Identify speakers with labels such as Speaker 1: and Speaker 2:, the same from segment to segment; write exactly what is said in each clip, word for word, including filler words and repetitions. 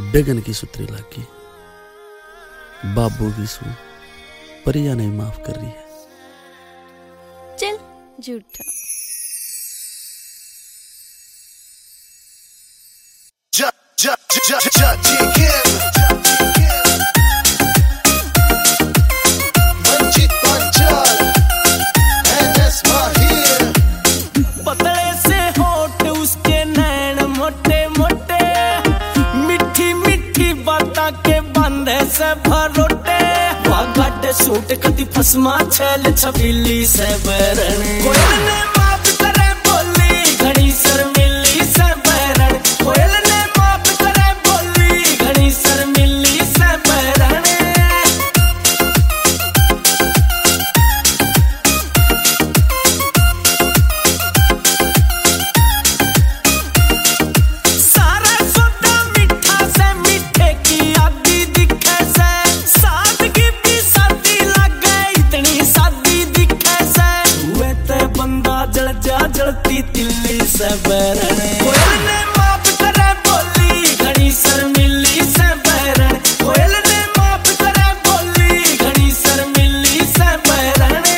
Speaker 1: बेगन की सुतरी लागी बाबू की सू परिया नहीं माफ कर रही है।
Speaker 2: चल झूठा।
Speaker 3: पतले से होठ उसके नैन मोटे मोटे, मिठी मिठी बाता के बंधे से भरोटे, वागट सूट कति फसमा छेल छबीली से बरने, कोयल ने माफ करे बोली घड़ी शर्मिली से बरन, कोयल ने माफ करे बोली घड़ी शर्मिली से बरने। सारा सोदा मीठा से मीठे की आदि दिखे से, सादगी भी सादी लगे इतनी सादी दिखे से, हुए ते बंदा जल जा जलती तिल्ली से बरने, कोयल ने माफ करे बोली घड़ी शर्मिली से बरन, कोयल ने माफ करे बोली घड़ी शर्मिली से बरने।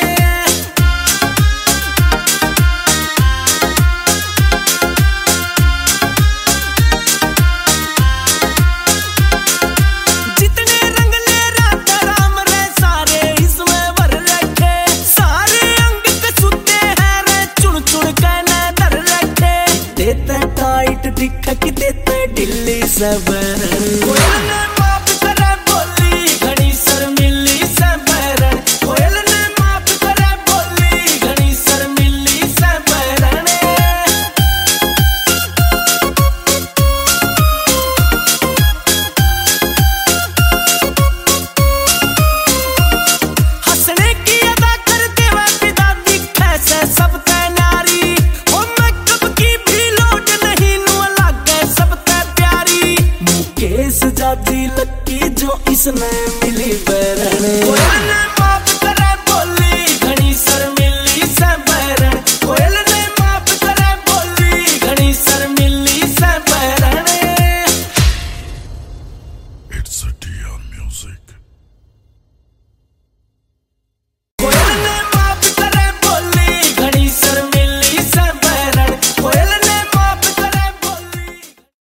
Speaker 3: जितने रंग ले रात राम रे सारे इसमें भर रखे, सारे अंग कसूते हैं रे चुन चुन के नजर रखे, देते टाइट दिख कि देते ढिल्ली से बरन, कोयल ने माफ करे बोली घड़ी शर्मिली से बरन, कोयल ने माफ करे बोली घड़ी शर्मिली से बरने। हंसने की अदा करते हुए विदा दिखे से सब ते नारी, ओ मेकअप की भी लोट नहीं नु लागे सब ते प्यारी, मुकेश जाजी लक्की जो इसने मिली बरने, कोयल ने माफ